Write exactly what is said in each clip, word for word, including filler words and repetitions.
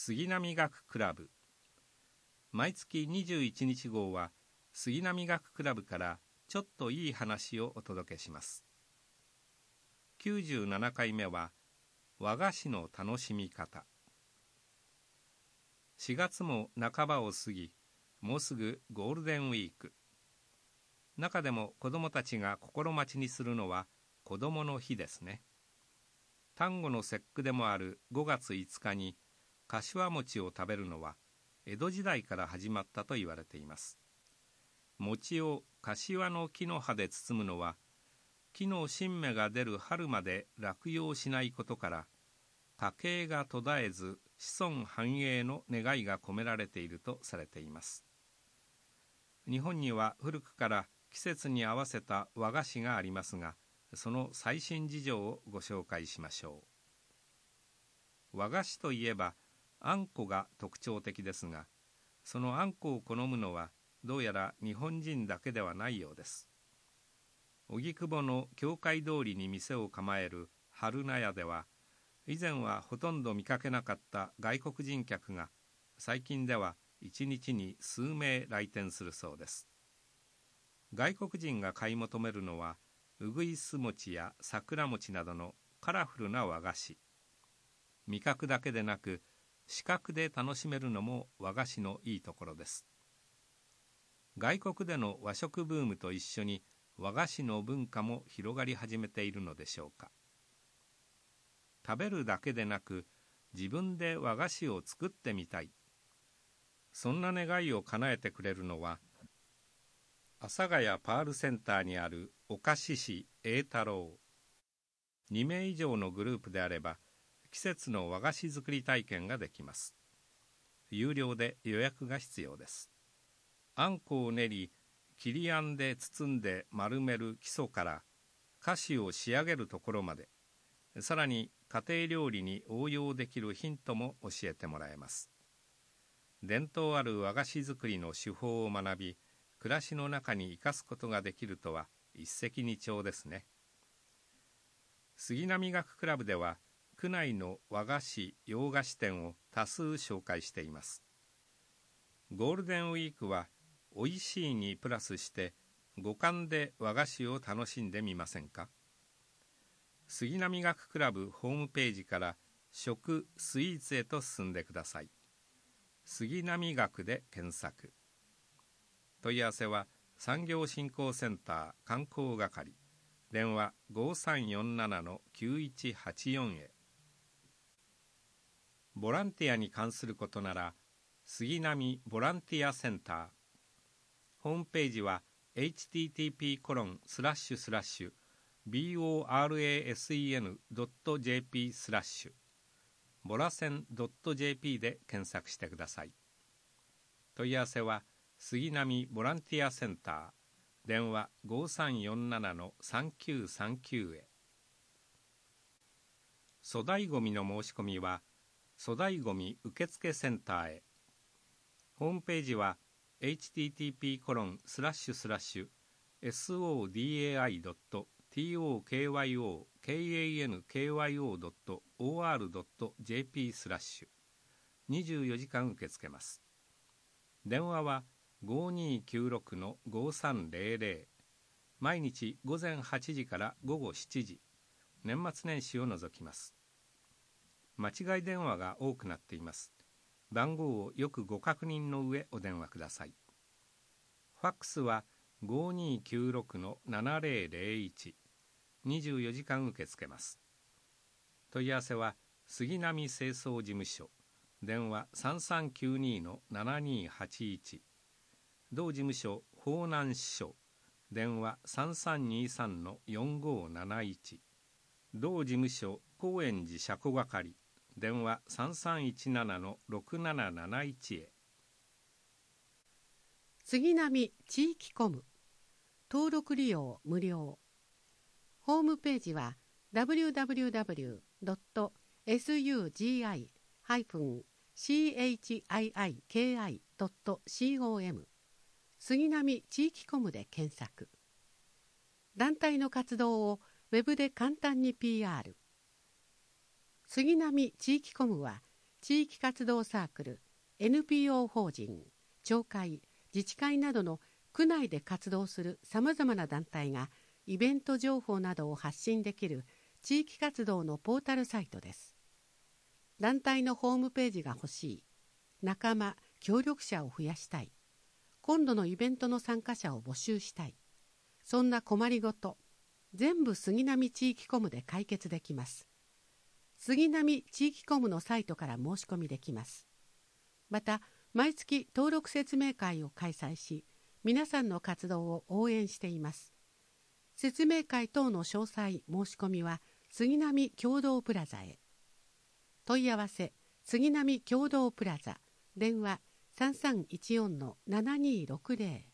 杉並学クラブ。毎月にじゅういちにち号は杉並学クラブからちょっといい話をお届けします。きゅうじゅうななかいめは和菓子の楽しみ方。しがつも半ばを過ぎ、もうすぐゴールデンウィーク。中でも子どもたちが心待ちにするのは子どもの日ですね。端午の節句でもあるごがついつかに柏餅を食べるのは江戸時代から始まったと言われています。餅を柏の木の葉で包むのは、木の新芽が出る春まで落葉しないことから、家計が途絶えず子孫繁栄の願いが込められているとされています。日本には古くから季節に合わせた和菓子がありますが、その最新事情をご紹介しましょう。和菓子といえばあんこが特徴的ですが、そのあんこを好むのはどうやら日本人だけではないようです。荻窪の教会通りに店を構える春名屋では、以前はほとんど見かけなかった外国人客が最近ではいちにちに数名来店するそうです。外国人が買い求めるのはうぐいす餅や桜餅などのカラフルな和菓子。味覚だけでなく視覚で楽しめるのも和菓子のいいところです。外国での和食ブームと一緒に和菓子の文化も広がり始めているのでしょうか。食べるだけでなく自分で和菓子を作ってみたい、そんな願いを叶えてくれるのは阿佐ヶ谷パールセンターにあるお菓子師栄太郎。にめい以上のグループであれば季節の和菓子作り体験ができます。有料で予約が必要です。あんこを練り、切りあんで包んで丸める基礎から菓子を仕上げるところまで、さらに家庭料理に応用できるヒントも教えてもらえます。伝統ある和菓子作りの手法を学び、暮らしの中に生かすことができるとは一石二鳥ですね。杉並学クラブでは区内の和菓子・洋菓子店を多数紹介しています。ゴールデンウィークはおいしいにプラスして五感で和菓子を楽しんでみませんか。杉並学クラブホームページから食・スイーツへと進んでください。杉並学で検索。問い合わせは産業振興センター観光係、電話 ごさんよんななのきゅういちはちよん へ。ボランティアに関することなら杉並ボランティアセンター。ホームページは エイチティーティーピーコロンスラッシュスラッシュビーオーアールエーエスイーエヌドットジェーピースラッシュボラセン .jp で検索してください。問い合わせは杉並ボランティアセンター、電話 ごさんよんななのさんきゅうさんきゅう へ。粗大ごみの申し込みは粗大ごみ受付センターへ。ホームページは エイチティーティーピーコロンスラッシュスラッシュエスオーディーエーアイドットトーキョーカンキョドットオーアールドットジェーピー スラッシュにじゅうよじかん受け付けます。電話は ごにーきゅうろくのごさんゼロゼロ、毎日午前はちじから午後しちじ、年末年始を除きます。間違い電話が多くなっています。番号をよくご確認の上お電話ください。ファックスは ごにーきゅうろくのななゼロゼロいち、にじゅうよじかん受け付けます。問い合わせは杉並清掃事務所、電話 さんさんきゅうにのななにはちいち、同事務所方南支所、電話 さんさんにさんのよんごなないち、同事務所高円寺車庫係、電話 さんさんいちななのろくなななないち へ。 杉並地域コム、登録利用無料。ホームページは ダブリューダブリューダブリュードットスユージーアイハイフンシーエイチアイアイケーアイドットコム 杉並地域コムで検索。団体の活動をウェブで簡単に ピーアール。杉並地域コムは地域活動サークル、エヌピーオー 法人、町会、自治会などの区内で活動するさまざまな団体がイベント情報などを発信できる地域活動のポータルサイトです。団体のホームページが欲しい、仲間・協力者を増やしたい、今度のイベントの参加者を募集したい、そんな困りごと、全部杉並地域コムで解決できます。杉並地域コムのサイトから申し込みできます。また、毎月登録説明会を開催し、皆さんの活動を応援しています。説明会等の詳細申し込みは杉並共同プラザへ。問い合わせ杉並共同プラザ、電話 さんさんいちよんのななにろくぜろ。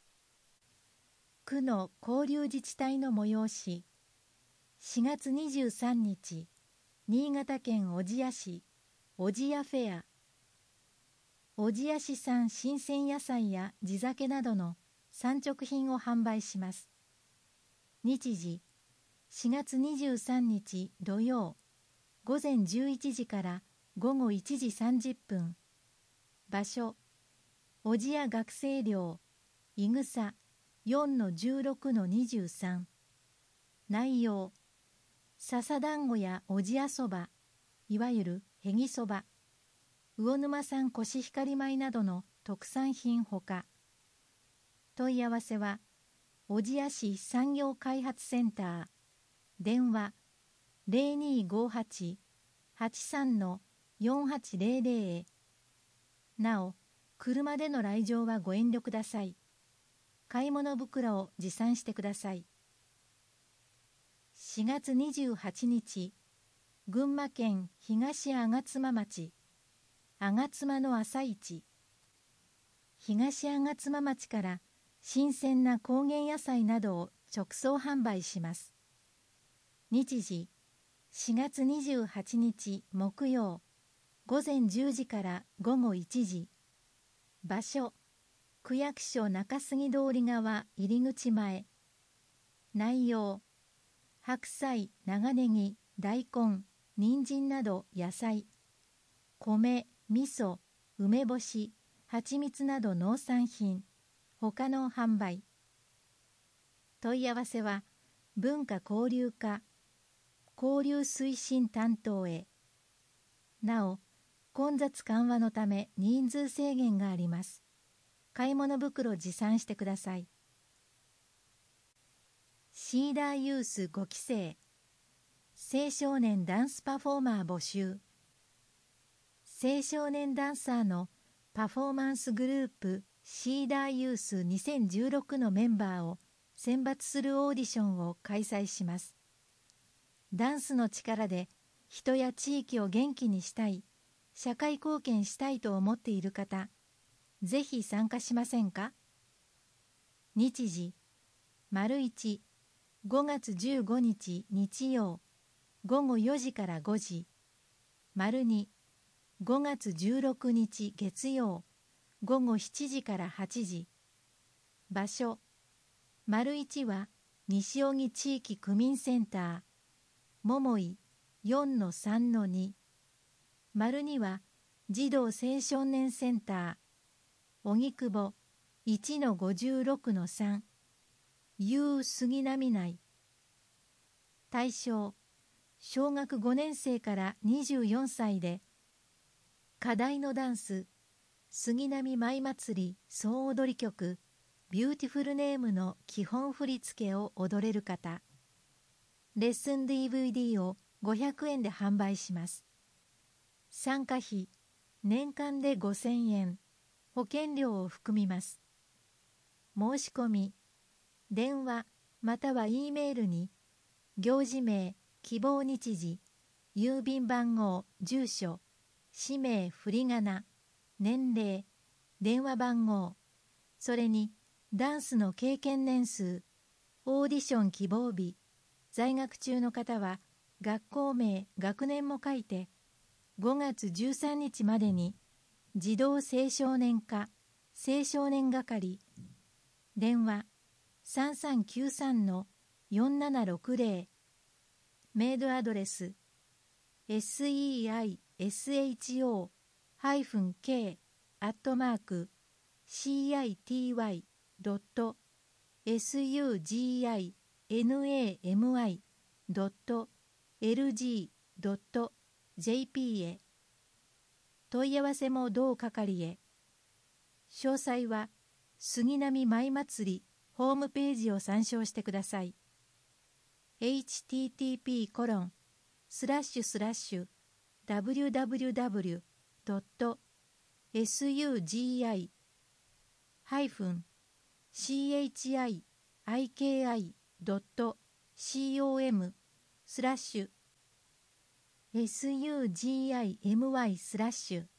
区の交流自治体の催し。しがつにじゅうさんにち、新潟県小千谷市小千谷フェア。小千谷市産新鮮野菜や地酒などの産直品を販売します。日時しがつにじゅうさんにち土曜、ごぜんじゅういちじからごごいちじさんじゅっぷん。場所小千谷学生寮いぐさ よんのじゅうろくのにじゅうさん。内容笹団子や小千谷そば、いわゆるへぎそば、魚沼産コシヒカリ米などの特産品ほか。問い合わせは小千谷市産業開発センター、電話 ゼロにーごーはち はちさんのよんはちゼロゼロ へ。なお、車での来場はご遠慮ください。買い物袋を持参してください。しがつにじゅうはちにち、群馬県東吾妻町、吾妻の朝市。東吾妻町から新鮮な高原野菜などを直送販売します。日時しがつにじゅうはちにち木曜、ごぜんじゅうじからごごいちじ。場所区役所中杉通り側入口前。内容白菜、長ネギ、大根、人参など野菜、米、味噌、梅干し、蜂蜜など農産品、他の販売。問い合わせは文化交流課交流推進担当へ。なお、混雑緩和のため人数制限があります。買い物袋持参してください。シーダーユースごきせい青少年ダンスパフォーマー募集。青少年ダンサーのパフォーマンスグループシーダーユースにせんじゅうろくのメンバーを選抜するオーディションを開催します。ダンスの力で人や地域を元気にしたい、社会貢献したいと思っている方、ぜひ参加しませんか？日時、丸一、ごがつじゅうごにち日曜、ごごよじからごじ。丸二、ごがつじゅうろくにち月曜、ごごしちじからはちじ。場所、丸一は西荻地域区民センター、桃井 よんのさんのに。丸二は児童青少年センター、荻窪 いちのごじゅうろくのさん。U 杉並内。対象、小学ごねんせいからにじゅうよんさいで、課題のダンス、杉並舞祭り総踊り曲、ビューティフルネームの基本振り付けを踊れる方。レッスン ディーブイディー をごひゃくえんで販売します。参加費、年間でごせんえん、保険料を含みます。申し込み、電話または E メールに、行事名、希望日時、郵便番号、住所、氏名、振り仮名、年齢、電話番号、それにダンスの経験年数、オーディション希望日、在学中の方は学校名、学年も書いて、ごがつじゅうさんにちまでに児童青少年課青少年係、電話さんさんきゅうさんのよんななろくぜろ、メールアドレス センショー ケー アットマーク シーアイティーワイ ドット スグナム ドット エルジー ドット ジェーピー へ。問い合わせも同係へ。詳細は杉並舞祭りホームページを参照してください。エイチティーティーピーコロンスラッシュスラッシュダブリューダブリューダブリュー ドット スグナム シーエイチアイアイケーアイ ドット コム スラッシュ スグナム スラッシュ